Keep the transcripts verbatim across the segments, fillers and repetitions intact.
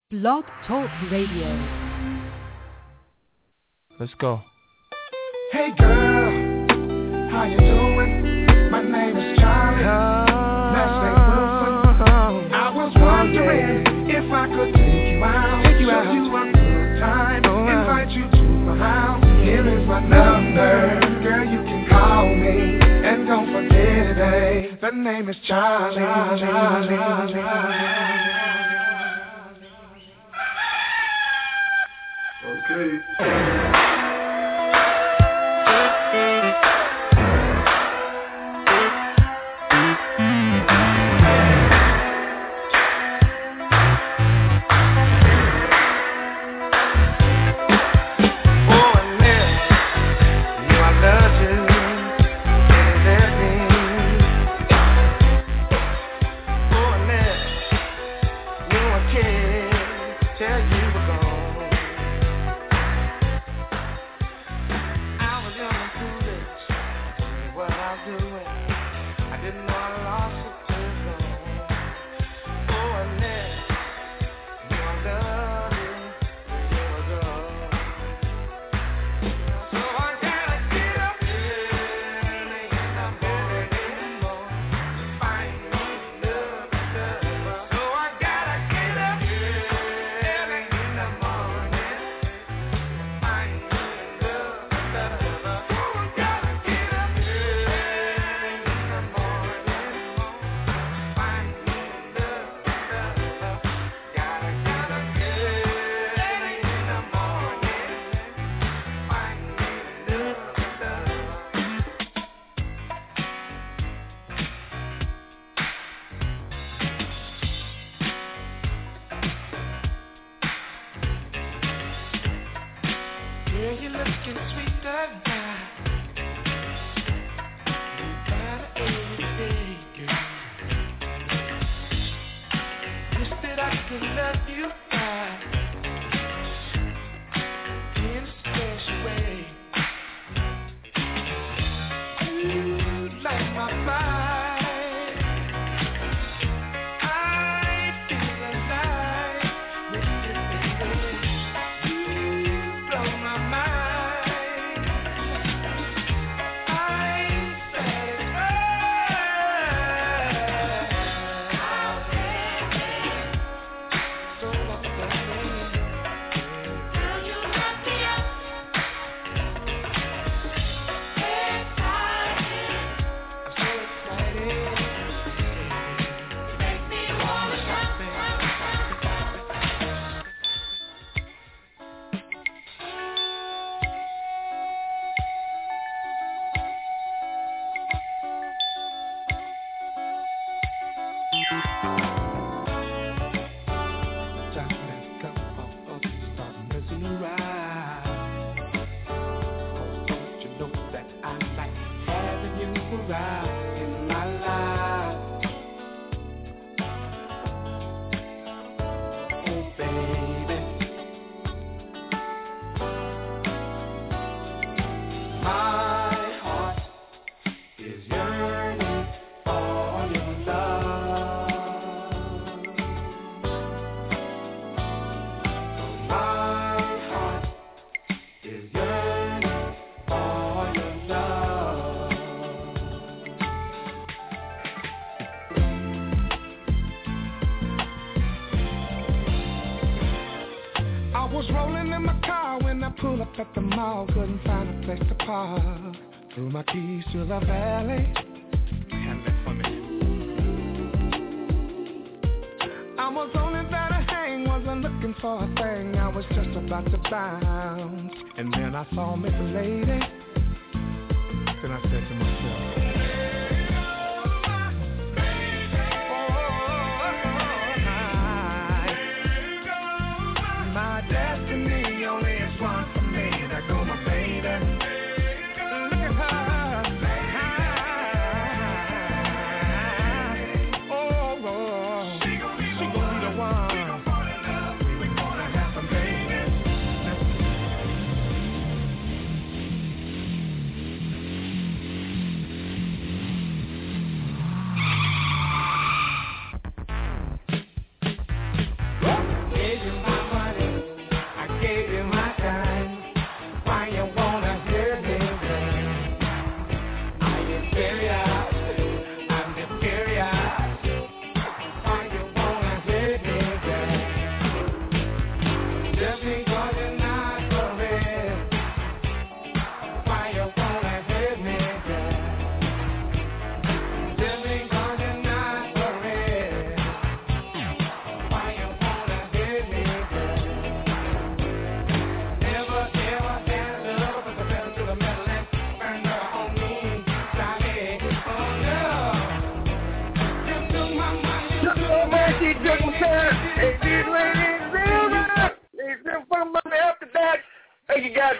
Blog Talk Radio. Let's go. Hey girl, how you doing? My name is Charlie. Oh, I was wondering if I could take you out, take you out, show you a good time, oh, invite you to my house. Here is my number, girl, you can call me, and don't forget it, eh? The name is Charlie. Charlie, Charlie, Charlie. Okay. At the mall, couldn't find a place to park. Threw my keys to the valet. Handle it for me. I was only there to hang, wasn't looking for a thing. I was just about to bounce, and then I saw Miss Lady. Then I said to myself, my destiny only is one. Go my baby, look at her, oh, oh. She gon' be the one, we gonna have some baby.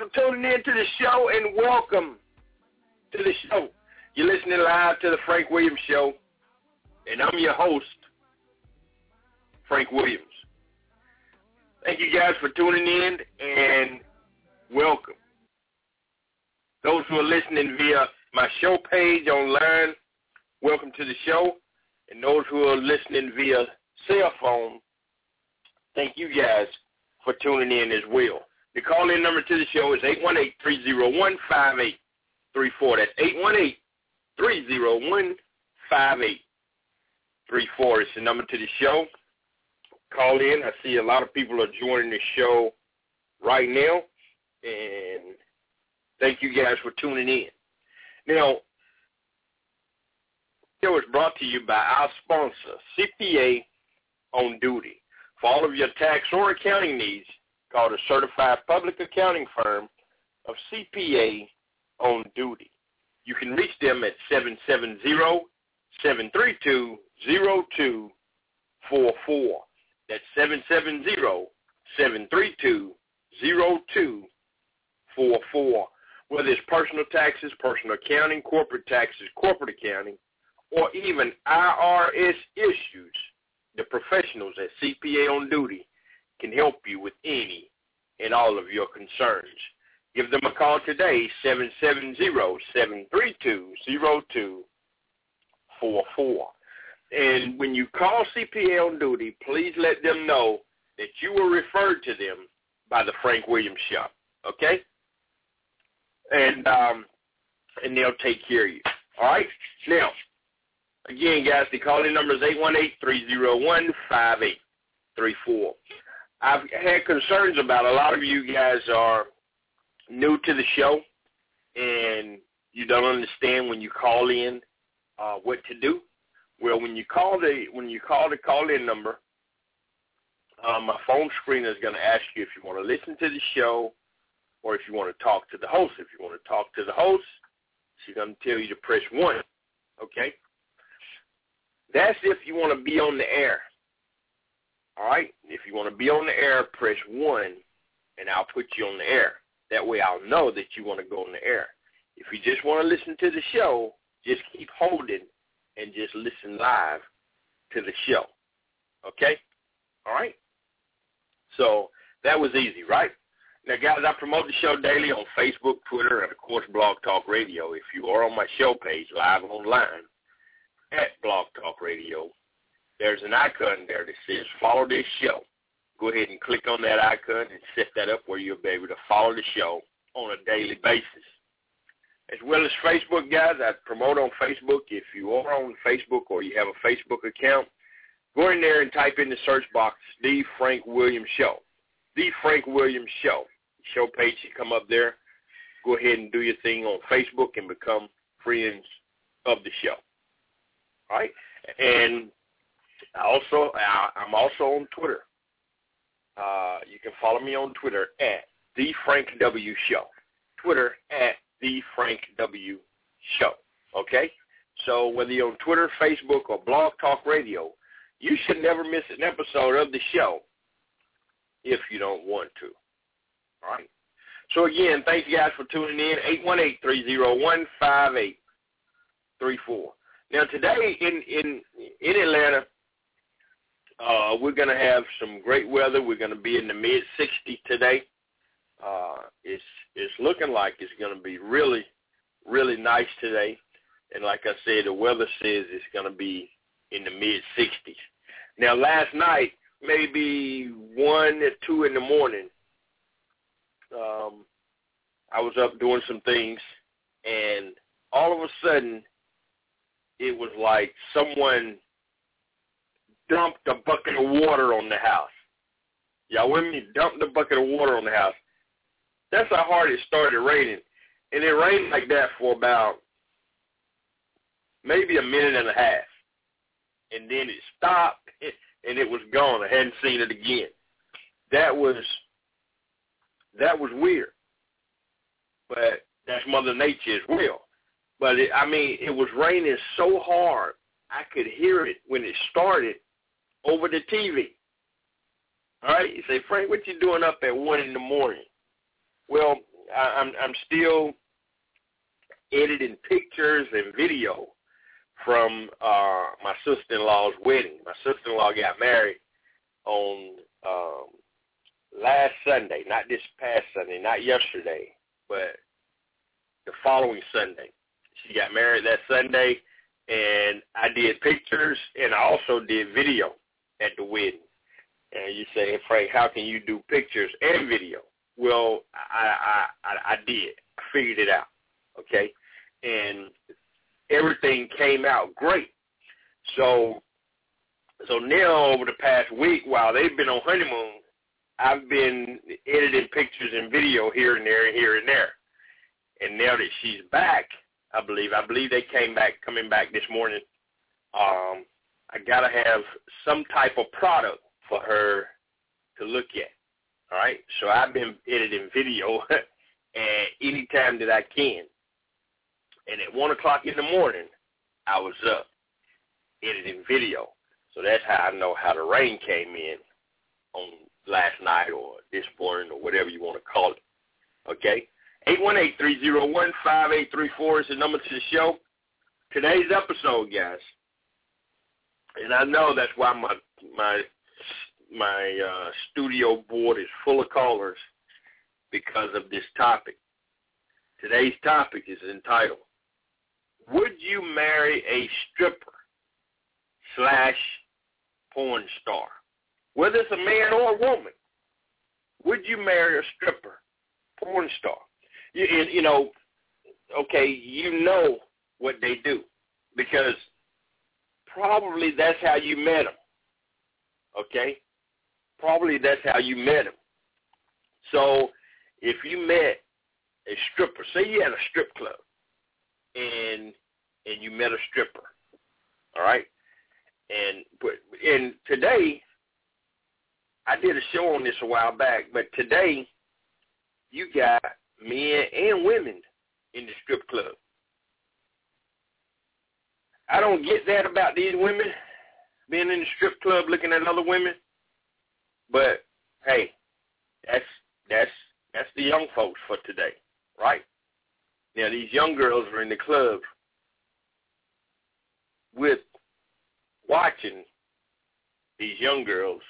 for tuning in to the show, and welcome to the show. You're listening live to the Frank Williams Show, and I'm your host, Frank Williams. Thank you guys for tuning in, and welcome. Those who are listening via my show page online, welcome to the show. And those who are listening via cell phone, thank you guys for tuning in as well. The call-in number to the show is eight one eight, three oh one, five eight three four. That's eight one eight, three oh one, five eight three four. It's the number to the show. Call in. I see a lot of people are joining the show right now, and thank you guys for tuning in. Now, the show is brought to you by our sponsor, C P A on Duty. For all of your tax or accounting needs, call the certified public accounting firm of C P A on Duty. You can reach them at seven seven zero, seven three two, zero two four four. That's seven seven zero, seven three two, zero two four four. Whether it's personal taxes, personal accounting, corporate taxes, corporate accounting, or even I R S issues, the professionals at C P A on Duty can help you with any and all of your concerns. Give them a call today, seven seven zero, seven three two, zero two four four. And when you call C P A on Duty, please let them know that you were referred to them by the Frank Williams Show, okay? And um, and they'll take care of you, all right? Now, again, guys, the calling number is eight one eight, three oh one, five eight three four. I've had concerns about a lot of you guys are new to the show, and you don't understand when you call in uh, what to do. Well, when you call the when you call the call-in number, uh, my phone screener is going to ask you if you want to listen to the show or if you want to talk to the host. If you want to talk to the host, she's going to tell you to press one, okay? That's if you want to be on the air, all right? If you want to be on the air, press one, and I'll put you on the air. That way I'll know that you want to go on the air. If you just want to listen to the show, just keep holding and just listen live to the show, okay? All right? So that was easy, right? Now, guys, I promote the show daily on Facebook, Twitter, and, of course, Blog Talk Radio. If you are on my show page live online at Blog Talk Radio, there's an icon there that says follow this show. Go ahead and click on that icon and set that up where you'll be able to follow the show on a daily basis. As well as Facebook, guys, I promote on Facebook. If you are on Facebook or you have a Facebook account, go in there and type in the search box, The Frank Williams Show. The Frank Williams Show. Show page should come up there. Go ahead and do your thing on Facebook and become friends of the show. All right? And I also, I'm also on Twitter. Uh, you can follow me on Twitter at The Frank W Show. Twitter at The Frank W Show. Okay? So whether you're on Twitter, Facebook, or Blog Talk Radio, you should never miss an episode of the show if you don't want to. All right? So, again, thanks, guys, for tuning in. eight one eight, three oh one, five eight three four. Now, today in, in, in Atlanta, uh, we're going to have some great weather. We're going to be in the mid sixties today. Uh, it's it's looking like it's going to be really, really nice today. And like I said, the weather says it's going to be in the mid sixties. Now, last night, maybe one or two in the morning, um, I was up doing some things, and all of a sudden, it was like someone dumped a bucket of water on the house. Y'all with me? Dumped a bucket of water on the house. That's how hard it started raining. And it rained like that for about maybe a minute and a half. And then it stopped, and it was gone. I hadn't seen it again. That was that was weird. But that's Mother Nature as well. But, it, I mean, it was raining so hard, I could hear it when it started over the T V. All right? You say, Frank, what you doing up at one in the morning? Well, I, I'm I'm still editing pictures and video from uh, my sister-in-law's wedding. My sister-in-law got married on um, last Sunday, not this past Sunday, not yesterday, but the following Sunday. She got married that Sunday, and I did pictures, and I also did video at the wedding. And you say, hey, Frank, how can you do pictures and video? Well, I, I, I, I did. I figured it out, okay? And everything came out great. So so now over the past week, while they've been on honeymoon, I've been editing pictures and video here and there and here and there. And now that she's back, I believe, I believe they came back, coming back this morning, um, I got to have some type of product for her to look at, all right? So I've been editing video and any time that I can. And at one o'clock in the morning, I was up editing video. So that's how I know how the rain came in on last night or this morning or whatever you want to call it, okay? eight one eight, three oh one, five eight three four is the number to the show. Today's episode, guys, and I know that's why my my my uh, studio board is full of callers because of this topic. Today's topic is entitled, would you marry a stripper slash porn star? Whether it's a man or a woman, would you marry a stripper, porn star? You, you know, okay, you know what they do because probably that's how you met them, okay? Probably that's how you met them. So if you met a stripper, say you had a strip club and and you met a stripper, all right? And but and today, I did a show on this a while back, but today you got men and women in the strip club. I don't get that about these women being in the strip club looking at other women, but hey, that's that's that's the young folks for today, right? Now these young girls are in the club with watching these young girls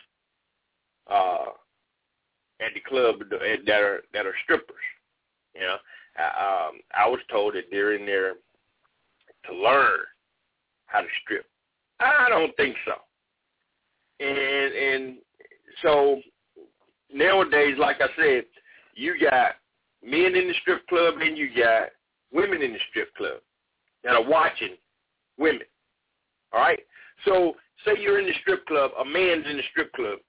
uh, at the club that are that are strippers. You know, I, um, I was told that they're in there to learn how to strip. I don't think so. And and so nowadays, like I said, you got men in the strip club and you got women in the strip club that are watching women. All right? So say you're in the strip club, a man's in the strip club,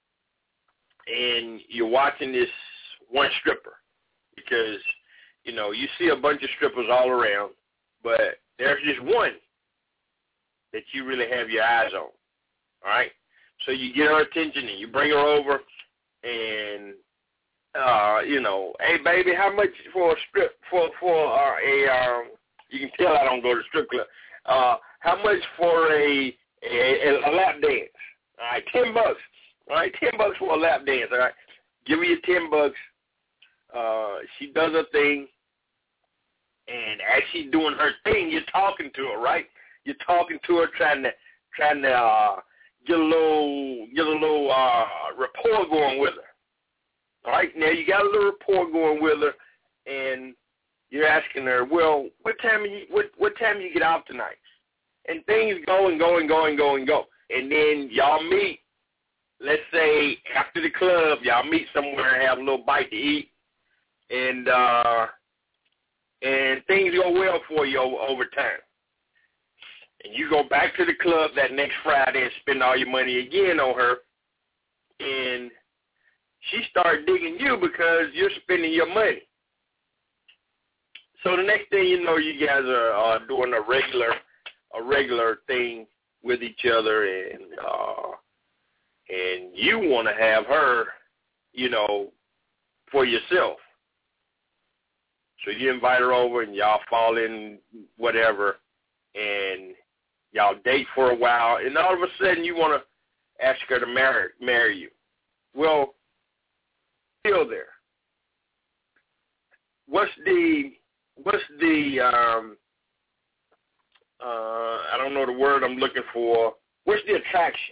and you're watching this one stripper because, you know, you see a bunch of strippers all around, but there's just one that you really have your eyes on, all right? So you get her attention and you bring her over and, uh, you know, hey, baby, how much for a strip, for, for uh, a, um, you can tell I don't go to strip club, uh, how much for a, a, a lap dance, all right, ten bucks, all right, ten bucks for a lap dance, all right? Give her your ten bucks. Uh, she does her thing, and as she's doing her thing, you're talking to her, right? You're talking to her, trying to trying to uh, get a little get a little uh, rapport going with her. All right, now you got a little rapport going with her, and you're asking her, well, what time you what what time you get out tonight? And things go and go and go and go and go, and then y'all meet. Let's say after the club, y'all meet somewhere and have a little bite to eat, and uh, and things go well for you over, over time. And you go back to the club that next Friday and spend all your money again on her, and she starts digging you because you're spending your money. So the next thing you know, you guys are uh, doing a regular a regular thing with each other, and uh, and you want to have her, you know, for yourself. So you invite her over, and y'all fall in whatever, and y'all date for a while, and all of a sudden you want to ask her to marry marry you. Well, still there. what's the what's the um, uh, I don't know the word I'm looking for. What's the attraction?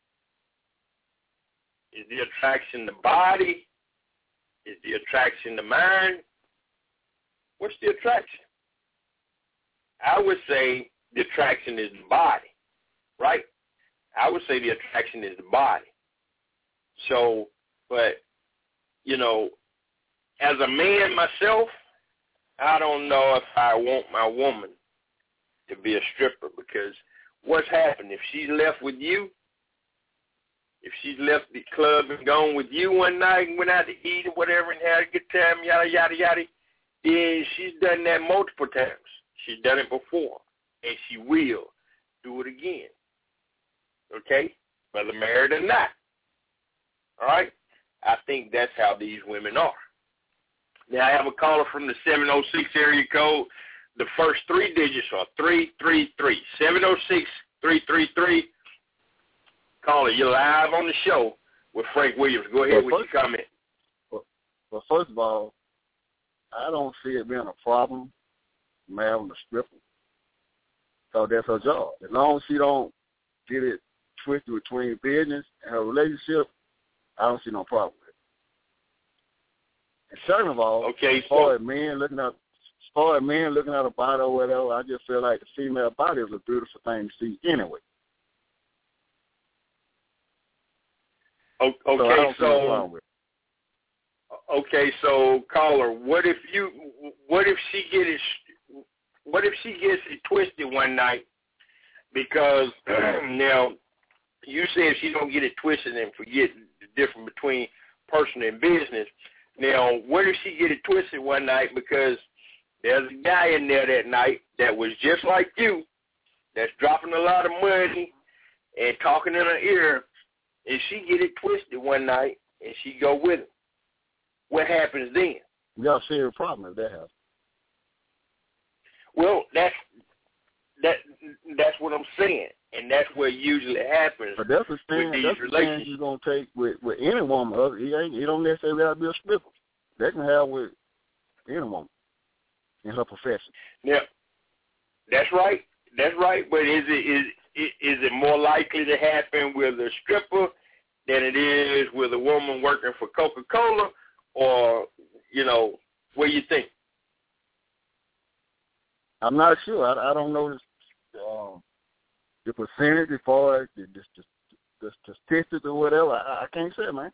Is the attraction the body? Is the attraction the mind? What's the attraction? I would say the attraction is the body, right? I would say the attraction is the body. So, but, you know, as a man myself, I don't know if I want my woman to be a stripper, because what's happened? If she's left with you, if she's left the club and gone with you one night and went out to eat or whatever and had a good time, yada, yada, yada, then she's done that multiple times. She's done it before, and she will do it again, okay, whether married or not, all right? I think that's how these women are. Now, I have a caller from the seven oh six area code. The first three digits are three three three. seven oh six, three three three. Caller, you're live on the show with Frank Williams. Go ahead well, with first, your comment. Well, well, first of all, I don't see it being a problem marrying a stripper. So that's her job. As long as she don't get it twisted between business and her relationship, I don't see no problem with it. And second of all, okay, as far so, as men looking at as far as men looking at a body or whatever, I just feel like the female body is a beautiful thing to see anyway. Okay, so, so okay, so caller, what if you, what if she get it, what if she gets it twisted one night? Because now you said she don't get it twisted and forget the difference between personal and business. Now, what if she get it twisted one night because there's a guy in there that night that was just like you, that's dropping a lot of money and talking in her ear, and she get it twisted one night and she go with him? What happens then? You got a serious problem if that happens. Well, that's that. That's what I'm saying, and that's what usually happens. But that's the thing. With that's these the thing you're gonna take with, with any woman. It ain't. It don't necessarily have to be a stripper. They can have with any woman in her profession. Yeah, that's right. That's right. But is it is is it more likely to happen with a stripper than it is with a woman working for Coca-Cola, or you know, what do you think? I'm not sure. I, I don't know this, um, the percentage as far as the, the, the, the statistics or whatever. I, I can't say, man.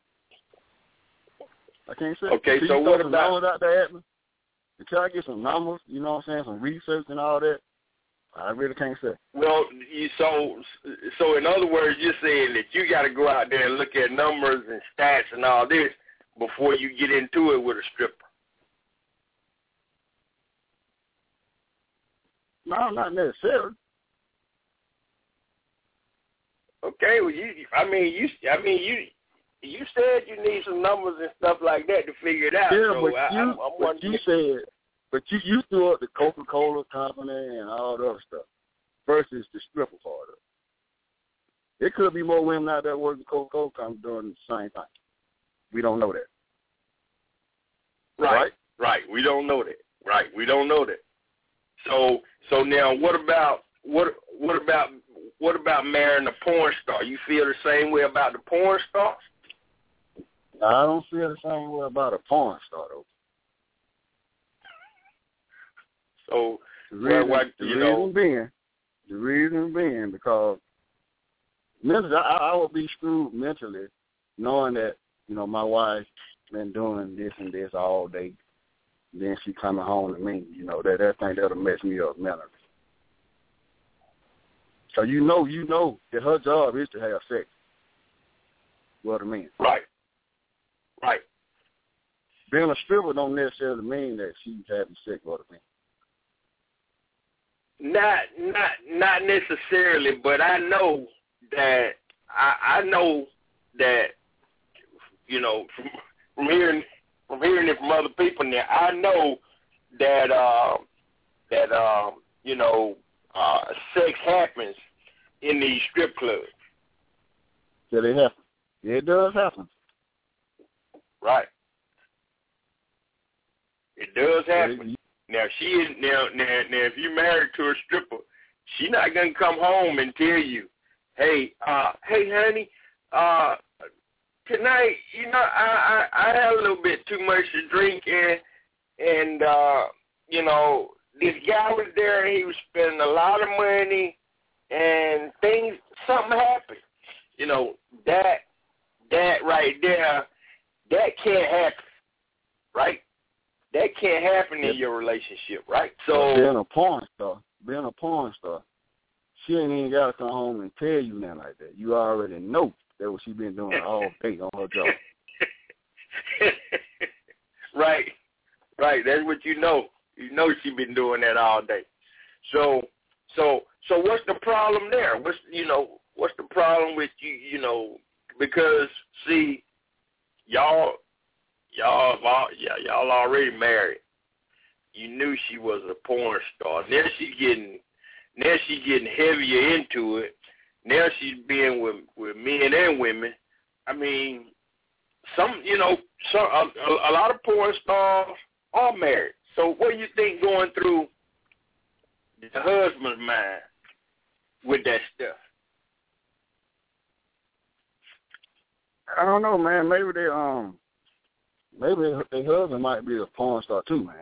I can't say. Okay, See, so what about numbers out there? Until I get some numbers, you know what I'm saying, some research and all that, I really can't say. Well, you, so so in other words, you're saying that you got to go out there and look at numbers and stats and all this before you get into it with a stripper. No, not necessarily. Okay, well, you, I mean, you, I mean, you, you said you need some numbers and stuff like that to figure it out. Yeah, so but I, you, I'm, I'm but you said, but you, you threw up the Coca-Cola company and all the other stuff versus the stripper part of it. It could be more women out there working Coca-Cola company doing the same thing. We don't know that. Right, right, right. We don't know that. Right, we don't know that. So, so now, what about what? What about what about marrying a porn star? You feel the same way about the porn stars? I don't feel the same way about a porn star, though. So, the reason, well, what, the you reason know, being, the reason being because mentally, I, I would be screwed mentally, knowing that you know my wife's been doing this and this all day. Then she coming home to me, you know, that that thing that'll mess me up mentally. So you know, you know that her job is to have sex with a man. Right. Right. Being a stripper don't necessarily mean that she's having sex with a man. Not, not, not necessarily, but I know that I, I know that you know from, from hearing. From hearing it from other people now, I know that uh, that um, you know uh, sex happens in these strip clubs. Yeah, it happens. It does happen. Right. It does does happen. Now she is now now now if you married to a stripper, she not gonna come home and tell you, hey, uh, hey honey, uh, tonight, you know, I, I I had a little bit too much to drink and and uh, you know, this guy was there and he was spending a lot of money and things something happened. You know, that that right there, that can't happen, right? That can't happen in your relationship, right? So being a porn star, being a porn star, she ain't even got to come home and tell you nothing like that. You already know that's what she been doing all day on her job. Right, right. That's what you know. You know she been doing that all day. So, so, so what's the problem there? What's you know what's the problem with you? You know, because see, y'all. Y'all, yeah, y'all already married. You knew she was a porn star. Now she's getting, now she's getting heavier into it. Now she's being with with men and women. I mean, some, you know, some a, a lot of porn stars are married. So what do you think going through the husband's mind with that stuff? I don't know, man. Maybe they um. Maybe their husband might be a porn star too, man.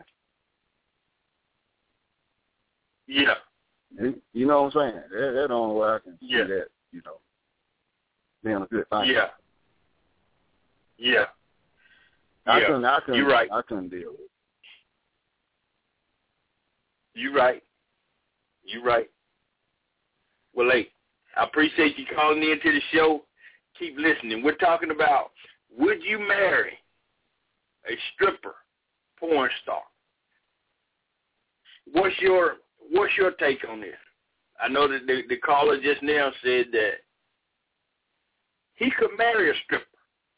Yeah. You know what I'm saying? That, that's the only way I can see yeah. that, you know, being a good thing. Yeah. Yeah. I yeah. couldn't, I couldn't, You're right. I couldn't deal with it. You're right. You're right. Well, hey, I appreciate you calling in to the show. Keep listening. We're talking about, would you marry a stripper, porn star? What's your what's your take on this? I know that the, the caller just now said that he could marry a stripper,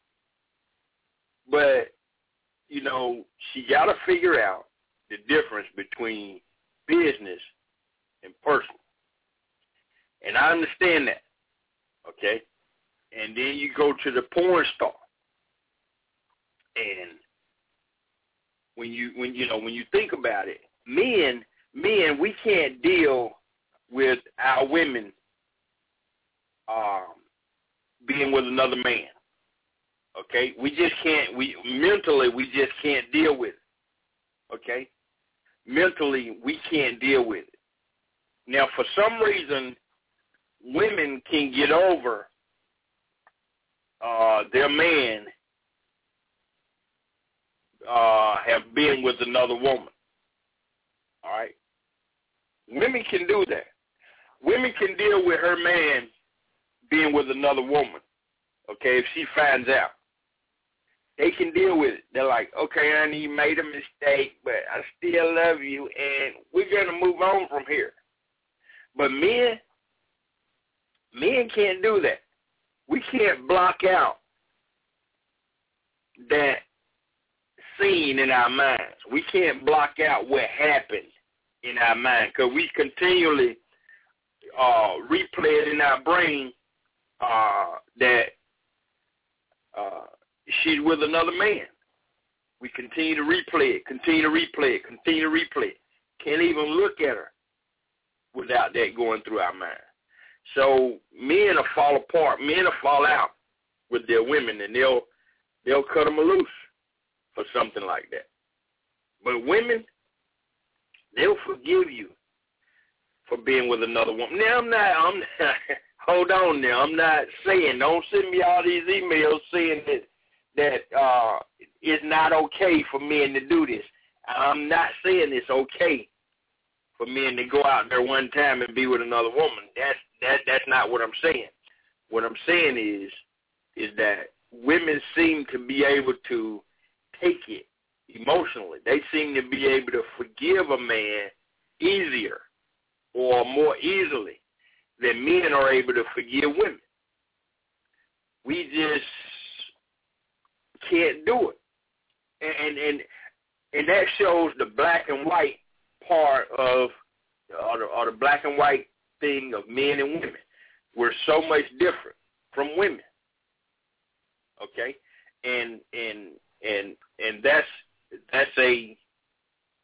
but you know she got to figure out the difference between business and personal, and I understand that. Okay, and then you go to the porn star, and When you when you know when you think about it, men men we can't deal with our women um, being with another man. Okay, we just can't. We mentally we just can't deal with it. Okay, mentally we can't deal with it. Now, for some reason, women can get over uh, their man Uh, have been with another woman. All right? Women can do that. Women can deal with her man being with another woman, okay, if she finds out. They can deal with it. They're like, okay, honey, you made a mistake, but I still love you, and we're going to move on from here. But men, men can't do that. We can't block out that scene in our minds. We can't block out what happened in our mind because we continually uh, replay it in our brain uh, that uh, she's with another man. We continue to replay it, continue to replay it, continue to replay it. Can't even look at her without that going through our mind. So men will fall apart. Men will fall out with their women, and they'll they'll cut them loose for something like that. But women, they'll forgive you for being with another woman. Now, I'm not, I'm not, hold on now, I'm not saying, don't send me all these emails saying that, that uh, it's not okay for men to do this. I'm not saying it's okay for men to go out there one time and be with another woman. That's, that, that's not what I'm saying. What I'm saying is, is that women seem to be able to take it emotionally. They seem to be able to forgive a man easier or more easily than men are able to forgive women. We just can't do it. And and and that shows the black and white part of, or the, or the black and white thing of men and women. We're so much different from women. Okay? And and and and that's that's a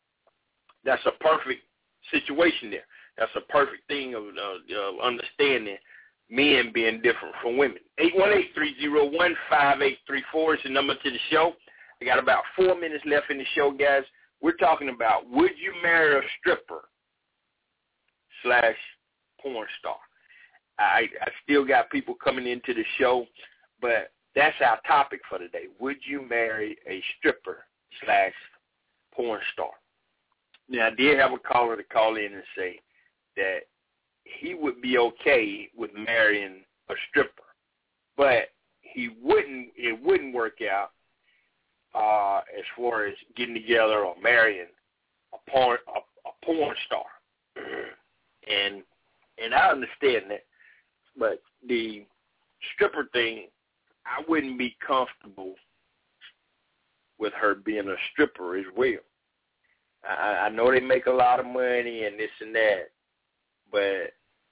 that's a perfect situation there. That's a perfect thing of, uh, of understanding men being different from women. eight one eight, three oh one, five eight three four is the number to the show. I got about four minutes left in the show, guys. We're talking about, would you marry a stripper slash porn star? I, I still got people coming into the show, but that's our topic for today. Would you marry a stripper slash porn star? Now, I did have a caller to call in and say that he would be okay with marrying a stripper, but he wouldn't. It wouldn't work out uh, as far as getting together or marrying a porn a, a porn star. and and I understand that, but the stripper thing, I wouldn't be comfortable with her being a stripper as well. I, I know they make a lot of money and this and that, but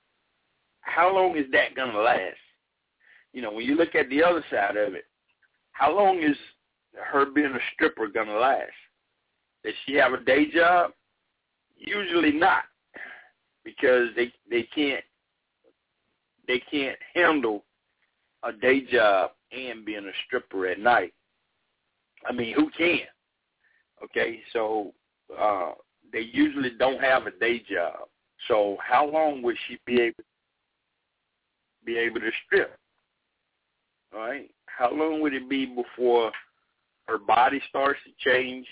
how long is that going to last? You know, when you look at the other side of it, how long is her being a stripper going to last? Does she have a day job? Usually not, because they they can't they can't handle a day job and being a stripper at night. I mean, who can? Okay, so uh, they usually don't have a day job. So how long would she be able be able to strip? All right, how long would it be before her body starts to change?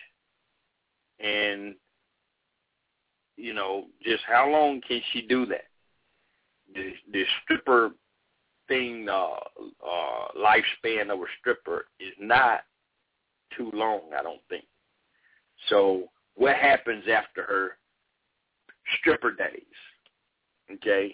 And, you know, just how long can she do that? The, the stripper thing, uh, uh, lifespan of a stripper is not too long, I don't think. So what happens after her stripper days? Okay?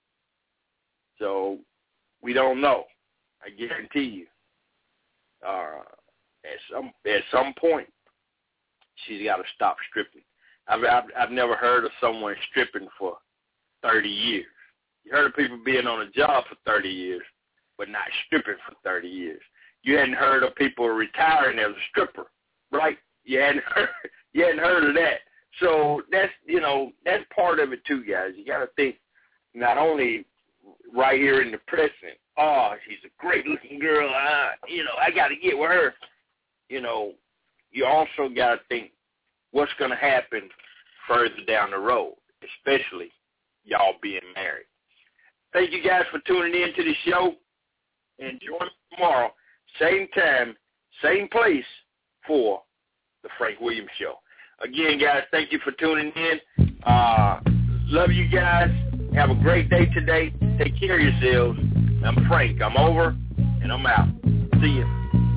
So we don't know. I guarantee you. Uh, at some at some point, she's got to stop stripping. I've, I've I've never heard of someone stripping for thirty years. You heard of people being on a job for thirty years, but not stripping for thirty years. You hadn't heard of people retiring as a stripper, right? You hadn't heard you hadn't heard of that. So that's you know that's part of it too, guys. You got to think not only right here in the present. Oh, she's a great-looking girl. I, you know, I got to get with her. You know, you also got to think what's going to happen further down the road, especially y'all being married. Thank you guys for tuning in to the show. And join me tomorrow, same time, same place for the Frank Williams Show. Again, guys, thank you for tuning in. Uh, love you guys. Have a great day today. Take care of yourselves. I'm Frank. I'm over, and I'm out. See you.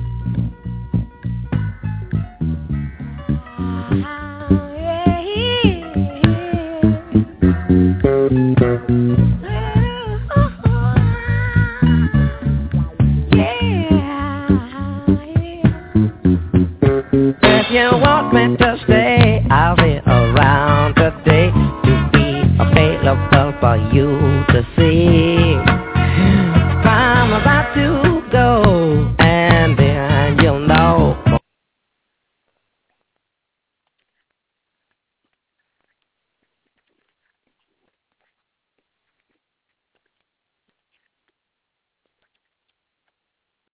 If you want me to stay, I'll be around today to be available for you to see.